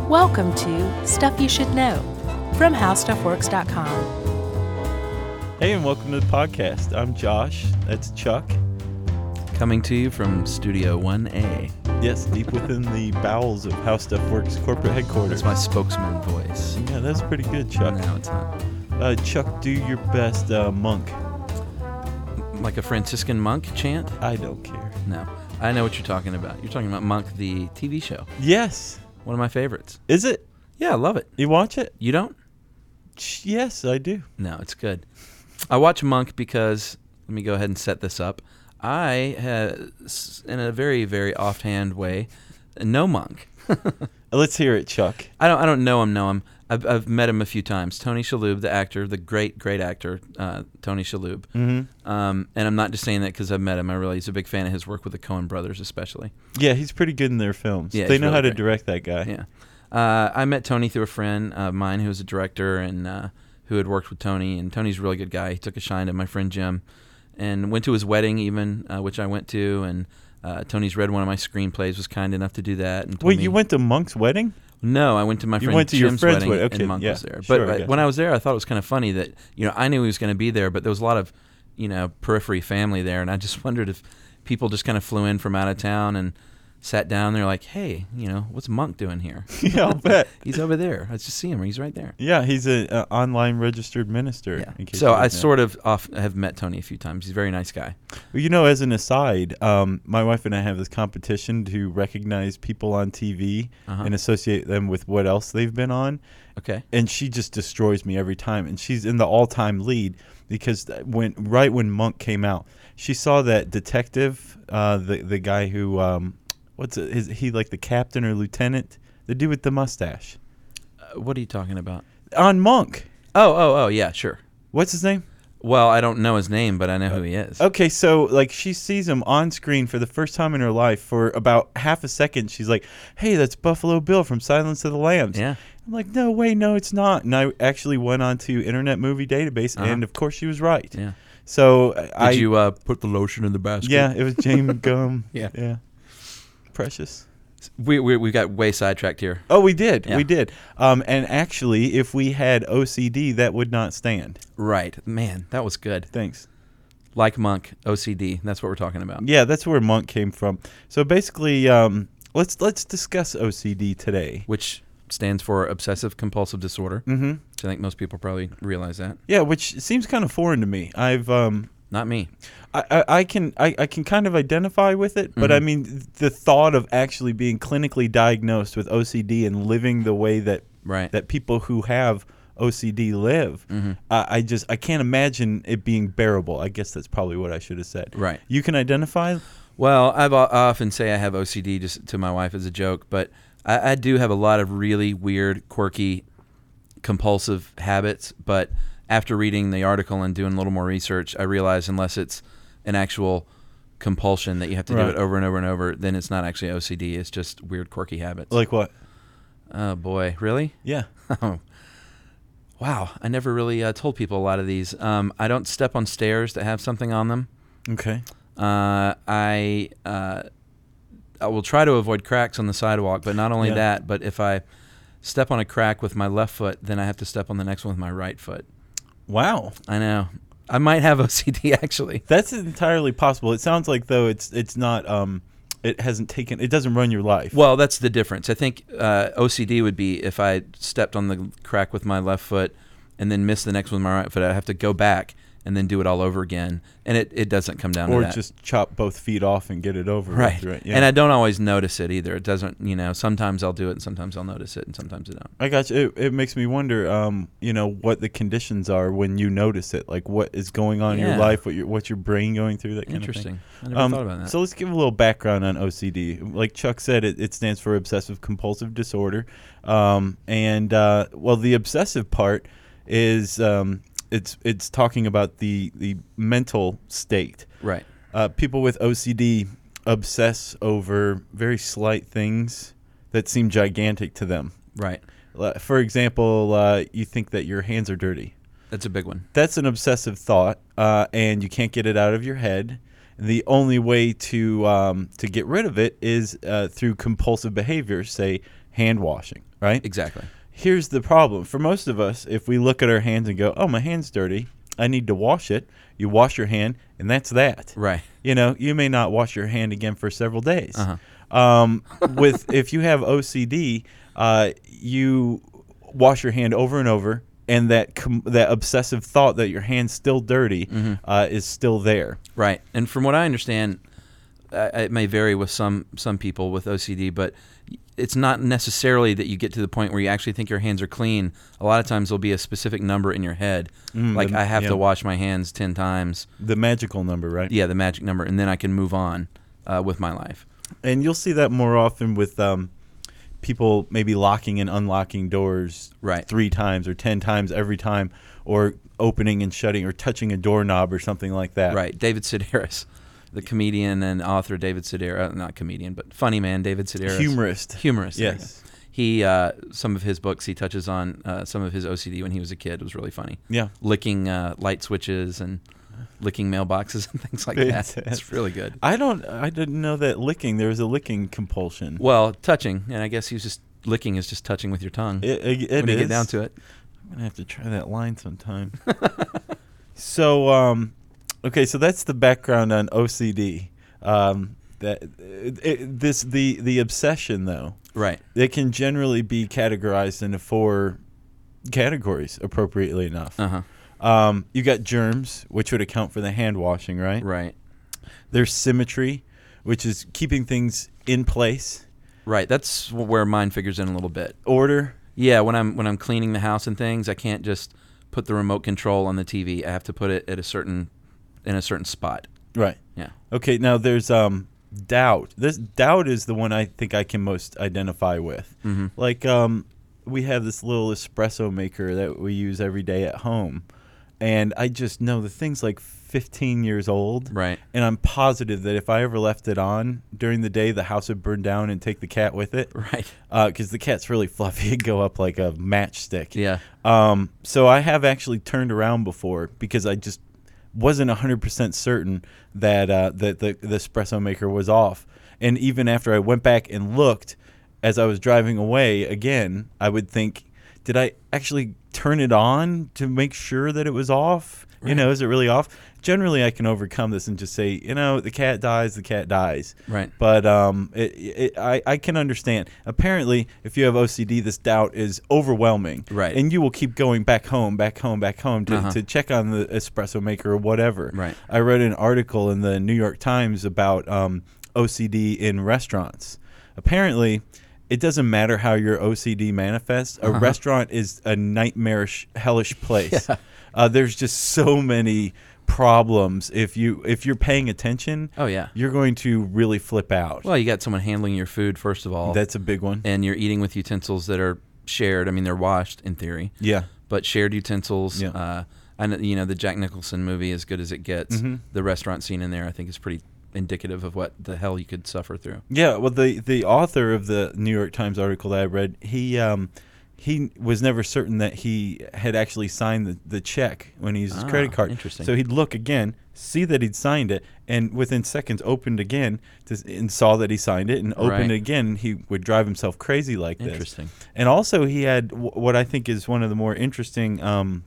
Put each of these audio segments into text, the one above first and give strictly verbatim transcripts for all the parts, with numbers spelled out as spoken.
Welcome to Stuff You Should Know from How Stuff Works dot com. Hey, and welcome to the podcast. I'm Josh. That's Chuck. Coming to you from Studio one A. Yes, deep within the bowels of How Stuff Works corporate headquarters. That's my spokesman voice. Yeah, that's pretty good, Chuck. No, it's not. Uh, Chuck, do your best uh, monk. Like a Franciscan monk chant? I don't care. No. I know what you're talking about. You're talking about Monk, the T V show. Yes. One of my favorites. Is it? Yeah, I love it. You watch it? You don't? Yes, I do. No, it's good. I watch Monk because, let me go ahead and set this up. I, had, in a very, very offhand way, know Monk. Let's hear it, Chuck. I don't I don't know him, know him. I've, I've met him a few times. Tony Shalhoub, the actor, the great, great actor, uh, Tony Shalhoub. Mm-hmm. Um, and I'm not just saying that because I've met him. I really, he's a big fan of his work with the Coen brothers, especially. Yeah, he's pretty good in their films. Yeah, they he's know really how to great. direct that guy. Yeah. Uh, I met Tony through a friend of mine who was a director and uh, who had worked with Tony. And Tony's a really good guy. He took a shine to my friend Jim and went to his wedding even, uh, which I went to. And uh, Tony's read one of my screenplays, was kind enough to do that. And told Wait, me, you went to Monk's wedding? No, I went to my You friend went to your Jim's friend's wedding, wedding. Okay, and Monk yeah, was there. sure, But I uh, gotcha. when I was there, I thought it was kind of funny that, you know, I knew he was going to be there, but there was a lot of, you know, periphery family there, and I just wondered if people just kind of flew in from out of town and sat down there like, hey, you know, what's Monk doing here? Yeah, I'll bet. He's over there. Let's just see him. He's right there. Yeah, he's an online registered minister. Yeah. in case So you I didn't know. sort of off, have met Tony a few times. He's a very nice guy. Well, you know, as an aside, um, my wife and I have this competition to recognize people on T V Uh-huh. and associate them with what else they've been on. Okay. And she just destroys me every time. And she's in the all-time lead because th- when right when Monk came out, she saw that detective, uh, the the guy who, um, what's it, is he like the captain or lieutenant? The dude with the mustache. Uh, what are you talking about? On Monk. Oh, oh, oh, yeah, sure. What's his name? Well, I don't know his name, but I know who he is. Okay, so like she sees him on screen for the first time in her life for about half a second. She's like, "Hey, that's Buffalo Bill from Silence of the Lambs." Yeah. I'm like, "No way, no, it's not." And I actually went on to Internet Movie Database, Uh-huh. and of course, she was right. Yeah. So Did I, you uh, put the lotion in the basket? yeah, it was James Gum. Yeah. yeah, precious. We, we we got way sidetracked here. Oh, we did, Yeah. we did. Um, and actually, if we had O C D, that would not stand. Right. Man, that was good. Thanks. Like Monk, O C D. That's what we're talking about. Yeah, that's where Monk came from. So basically, um, let's let's discuss O C D today. Which stands for obsessive compulsive disorder. Mm-hmm. Which I think most people probably realize that. Yeah, which seems kind of foreign to me. I've um, Not me. I, I, I can I, I can kind of identify with it, but Mhm. I mean the thought of actually being clinically diagnosed with O C D and living the way that Right. that people who have O C D live, Mhm. I, I just I can't imagine it being bearable. I guess that's probably what I should have said. Right. You can identify. Well, I've, I often say I have O C D just to my wife as a joke, but I, I do have a lot of really weird, quirky, compulsive habits. But after reading the article and doing a little more research, I realize unless it's an actual compulsion that you have to Right. do it over and over and over, then it's not actually O C D. It's just weird, quirky habits. Like what? Oh, boy. Really? Yeah. Oh, wow. I never really uh, told people a lot of these. Um, I don't step on stairs that have something on them. Okay. Uh, I uh, I will try to avoid cracks on the sidewalk, but not only Yeah. that, but if I step on a crack with my left foot, then I have to step on the next one with my right foot. Wow. I know. I might have O C D, actually. That's entirely possible. It sounds like though it's it's not um it hasn't taken it doesn't run your life. Well, that's the difference. I think uh, O C D would be if I stepped on the crack with my left foot and then missed the next one with my right foot, I'd have to go back and then do it all over again. And it, it doesn't come down or to that. just chop both feet off and get it over Right. with, right? Yeah. And I don't always notice it either. It doesn't, you know, sometimes I'll do it and sometimes I'll notice it and sometimes I don't. I got you. It, it makes me wonder, um, you know, what the conditions are when you notice it. Like what is going on in Yeah. your life, what your what's your brain going through, that kind Interesting. of I thing. never Um, thought about that. So let's give a little background on O C D. Like Chuck said, it, it stands for obsessive compulsive disorder. Um, and uh, well, the obsessive part is um, it's it's talking about the the mental state. Right. Uh, people with O C D obsess over very slight things that seem gigantic to them. Right. Uh, For example, uh, you think that your hands are dirty. That's a big one. That's an obsessive thought, uh, and you can't get it out of your head. The only way to um, to get rid of it is uh, through compulsive behavior, say hand washing. right? Exactly. Here's the problem. For most of us, if we look at our hands and go, oh, my hand's dirty, I need to wash it, you wash your hand, and that's that. Right. You know, you may not wash your hand again for several days. Uh-huh. Um, with if you have O C D, uh, you wash your hand over and over, and that com- that obsessive thought that your hand's still dirty Mm-hmm. uh, is still there. Right. And from what I understand, uh, it may vary with some some people with O C D, but it's not necessarily that you get to the point where you actually think your hands are clean. A lot of times there'll be a specific number in your head, Mm, like the- I have yeah. to wash my hands ten times. The magical number, right? Yeah, the magic number, and then I can move on uh, with my life. And you'll see that more often with um, people maybe locking and unlocking doors Right. three times or ten times every time, or opening and shutting or touching a doorknob or something like that. Right. David Sedaris, the comedian and author David Sedaris, not comedian, but funny man David Sedaris. Humorist. Humorist. there you Yes. go. He, uh, some of his books, he touches on uh, some of his O C D when he was a kid. It was really funny. Yeah. Licking uh, light switches and licking mailboxes and things like that. It's really good. I don't. I didn't know that licking. There was a licking compulsion. Well, touching, and I guess he was just licking is just touching with your tongue. It, it, it when you is. get down to it. I'm gonna have to try that line sometime. so, um, okay, so that's the background on O C D. Um, that it, it, this the the obsession though. Right. It can generally be categorized into four categories, appropriately enough. Uh huh. Um, you got germs, which would account for the hand washing, right? Right. There's symmetry, which is keeping things in place. Right. That's where mine figures in a little bit. Order. Yeah, when I'm when I'm cleaning the house and things, I can't just put the remote control on the T V. I have to put it at a certain in a certain spot. Right. Yeah. Okay, now there's um doubt. This doubt is the one I think I can most identify with. Mm-hmm. Like um we have this little espresso maker that we use every day at home. And I just know the thing's like fifteen years old. Right. And I'm positive that if I ever left it on during the day, the house would burn down and take the cat with it. Right. Because the cat's really fluffy. It'd go up like a matchstick. Yeah. Um, so I have actually turned around before because I just wasn't one hundred percent certain that uh, that the, the espresso maker was off. And even after I went back and looked, as I was driving away again, I would think, did I actually turn it on to make sure that it was off? You Right. know, is it really off? Generally, I can overcome this and just say, you know, the cat dies, the cat dies. Right. But um, it, it, I, I can understand. Apparently, if you have O C D, this doubt is overwhelming. Right. And you will keep going back home, back home, back home to, Uh-huh. to check on the espresso maker or whatever. Right. I read an article in the New York Times about um, O C D in restaurants. Apparently, it doesn't matter how your O C D manifests. A Uh-huh. restaurant is a nightmarish, hellish place. Yeah. Uh, there's just so many problems. If you if you're paying attention, Oh yeah. you're going to really flip out. Well, you got someone handling your food first of all, That's a big one. and you're eating with utensils that are shared. I mean, they're washed in theory, Yeah. but shared utensils. Yeah. Uh, and you know, the Jack Nicholson movie, As Good as It Gets, Mhm. the restaurant scene in there, I think, is pretty indicative of what the hell you could suffer through. Yeah, well, the the author of the New York Times article that I read, he um, he was never certain that he had actually signed the, the check when he used his Ah, credit card. interesting. So he'd look again, see that he'd signed it, and within seconds opened again to, and saw that he signed it, and opened Right. it again. He would drive himself crazy like this. Interesting. And also, he had w- what I think is one of the more interesting. Um,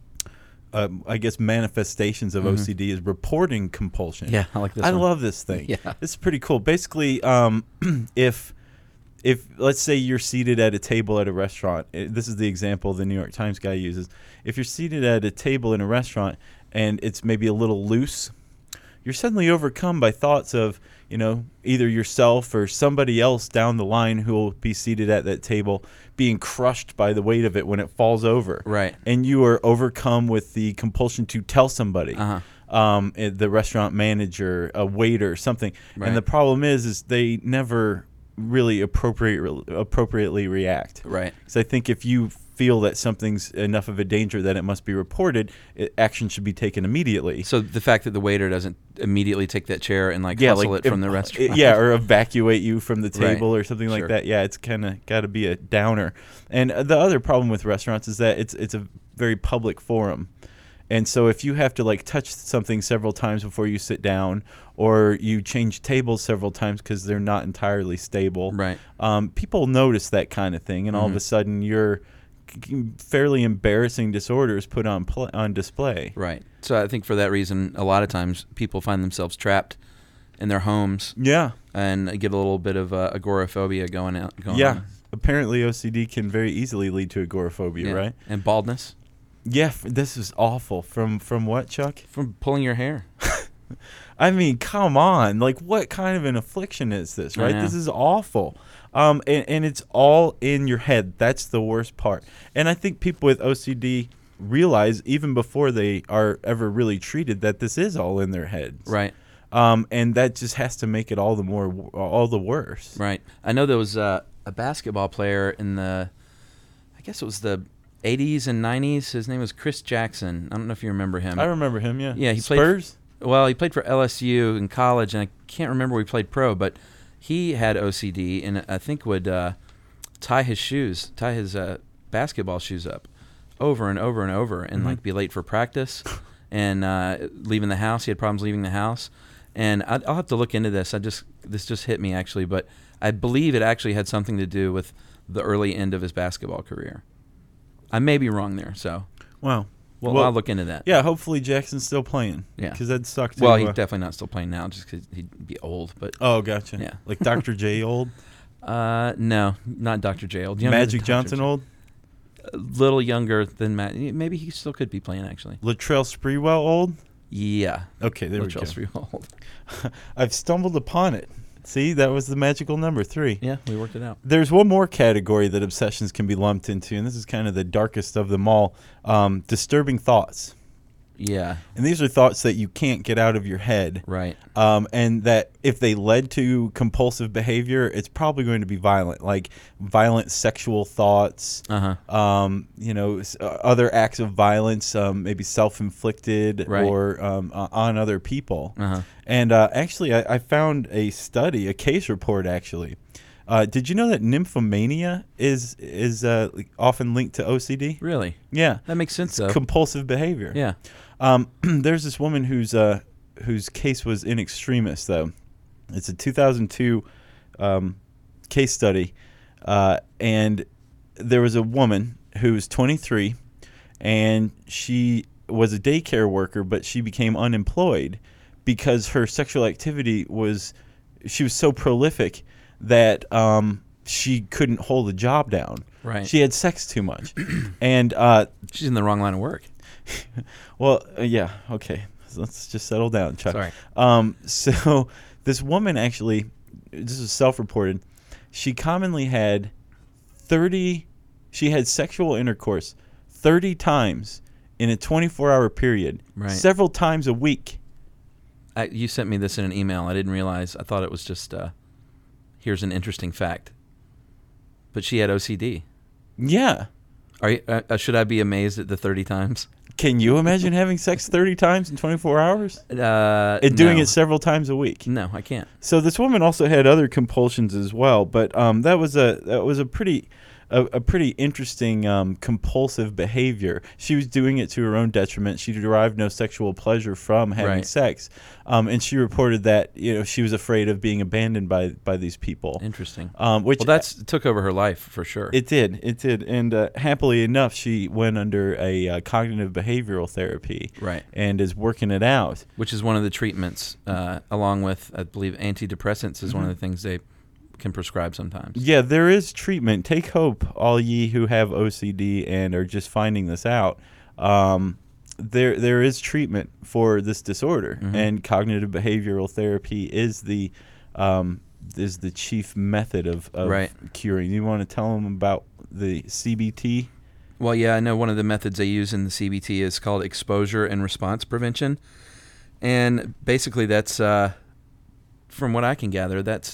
uh, I guess manifestations of Mhm. O C D is reporting compulsion. Yeah, I like this I one. love this thing. Yeah. It's pretty cool. Basically, um, if if let's say you're seated at a table at a restaurant, eh, this is the example the New York Times guy uses. If you're seated at a table in a restaurant and it's maybe a little loose, you're suddenly overcome by thoughts of, you know, either yourself or somebody else down the line who will be seated at that table being crushed by the weight of it when it falls over. Right. And you are overcome with the compulsion to tell somebody. Uh-huh. Um, eh, the restaurant manager, a waiter, something. Right. And the problem is, is they never really appropriate, appropriately react. Right. So I think if you feel that something's enough of a danger that it must be reported, it, action should be taken immediately. So the fact that the waiter doesn't immediately take that chair and like hustle it from the ev- restaurant. Yeah, or evacuate you from the Right. table or something like Sure. that. Yeah, it's kind of got to be a downer. And uh, the other problem with restaurants is that it's it's a very public forum. And so if you have to like touch something several times before you sit down, or you change tables several times because they're not entirely stable, Right. um, people notice that kind of thing, and all of a sudden your fairly embarrassing disorders put on pl- on display. Right. So I think for that reason, a lot of times people find themselves trapped in their homes Yeah. and get a little bit of uh, agoraphobia going out. Going Yeah. on. Apparently O C D can very easily lead to agoraphobia, Yeah. right? And baldness Yeah, f- this is awful. From from what, Chuck? from pulling your hair. I mean, come on. Like, what kind of an affliction is this, I right? know. This is awful. Um, and, and it's all in your head. That's the worst part. And I think people with O C D realize, even before they are ever really treated, that this is all in their heads. Right. Um, and that just has to make it all the more, all the worse. Right. I know there was uh, a basketball player in the, I guess it was the eighties and nineties. His name was Chris Jackson. I don't know if you remember him. I remember him, yeah. Yeah, he played- Spurs? Well, he played for L S U in college, and I can't remember where he played pro, but he had O C D, and I think would uh, tie his shoes, tie his uh, basketball shoes up over and over and over, and Mhm. like be late for practice, and uh, leaving the house. He had problems leaving the house, and I, I'll have to look into this. I just this just hit me actually, but I believe it actually had something to do with the early end of his basketball career. I may be wrong there, so Wow. well, Well, I'll look into that. Yeah, hopefully Jackson's still playing. Yeah. Because that'd suck too. Well, he's uh, definitely not still playing now, just because he'd be old. But Oh, gotcha. Yeah. Like Doctor J old? uh, no, not Doctor J. Old. Younger than Magic Doctor Johnson J. old? A little younger than Matt. Maybe he still could be playing actually. Latrell Sprewell old? Yeah. Okay, there Latrell we go. Sprewell old. I've stumbled upon it. See, that was the magical number three. Yeah, we worked it out. There's one more category that obsessions can be lumped into, and this is kind of the darkest of them all, um, disturbing thoughts. Yeah. And these are thoughts that you can't get out of your head. Right. Um, and that if they led to compulsive behavior, it's probably going to be violent, like violent sexual thoughts, Uh huh. um, you know, s- uh, other acts of violence, um, maybe self-inflicted Right. or um, uh, on other people. Uh huh. And uh, actually, I, I found a study, a case report, actually. Uh, did you know that nymphomania is is uh, like, often linked to O C D? Really? Yeah, That makes sense though. compulsive behavior. Yeah. Um, there's this woman whose uh, whose case was in extremis, though. It's a two thousand two um, case study, uh, and there was a woman who was twenty-three, and she was a daycare worker, but she became unemployed because her sexual activity was she was so prolific that um, she couldn't hold a job down. Right. She had sex too much, and uh, She's in the wrong line of work. well, uh, yeah, okay. So let's just settle down, Chuck. Sorry. Um, so this woman actually, this is self-reported. She commonly had thirty. She had sexual intercourse thirty times in a twenty-four hour period, Right. several times a week. I, you sent me this in an email. I didn't realize. I thought it was just. Uh, here's an interesting fact. But she had O C D. Yeah. Are you, uh, should I be amazed at the thirty times? Can you imagine having sex thirty times in twenty-four hours Uh, and doing no. it several times a week? No, I can't. So this woman also had other compulsions as well, but um, that was a that was a pretty a, a pretty interesting um, compulsive behavior. She was doing it to her own detriment. She derived no sexual pleasure from having Right. sex, um, and she reported that you know she was afraid of being abandoned by by these people. Interesting. Um, which Well, that's took over her life for sure. it did, it did, and uh, happily enough, she went under a uh, cognitive behavioral therapy, Right. and is working it out. Which is one of the treatments, uh, along with, I believe, antidepressants is one of the things they can prescribe sometimes. Yeah, there is treatment. Take hope, all ye who have O C D and are just finding this out. Um, there, there is treatment for this disorder, Mhm. and cognitive behavioral therapy is the um, is the chief method of, of Right. curing. You want to tell them about the C B T? Well, yeah, I know one of the methods they use in the C B T is called exposure and response prevention. And basically that's, uh, from what I can gather, that's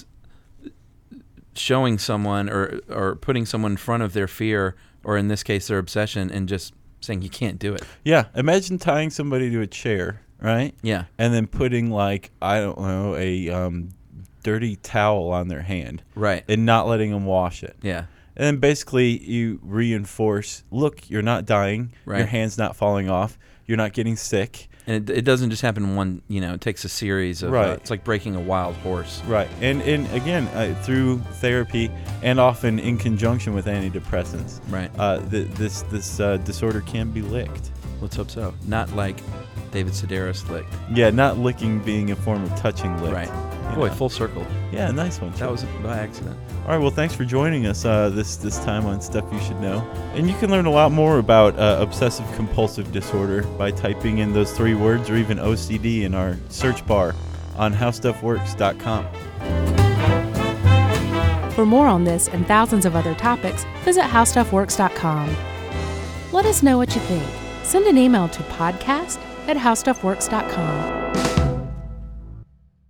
showing someone or, or putting someone in front of their fear, or in this case, their obsession, and just saying you can't do it. Yeah, imagine tying somebody to a chair, right? Yeah. And then putting like I don't know a um, dirty towel on their hand Right. and not letting them wash it. Yeah. And then basically you reinforce, look, you're not dying. Your Right. hand's not falling off. You're not getting sick. And it, it doesn't just happen in one, you know, it takes a series of, Right. uh, it's like breaking a wild horse. Right. And, and again, uh, through therapy and often in conjunction with antidepressants, Right. uh, th- this this uh, disorder can be licked. Let's hope so. Not like David Sedaris licked. Yeah, not licking being a form of touching licked. Right. you Boy, know. full circle. Yeah, nice one. That too. was by accident. All right, well, thanks for joining us uh, this this time on Stuff You Should Know. And you can learn a lot more about uh, obsessive compulsive disorder by typing in those three words or even O C D in our search bar on how stuff works dot com. For more on this and thousands of other topics, visit how stuff works dot com. Let us know what you think. Send an email to podcast at how stuff works dot com.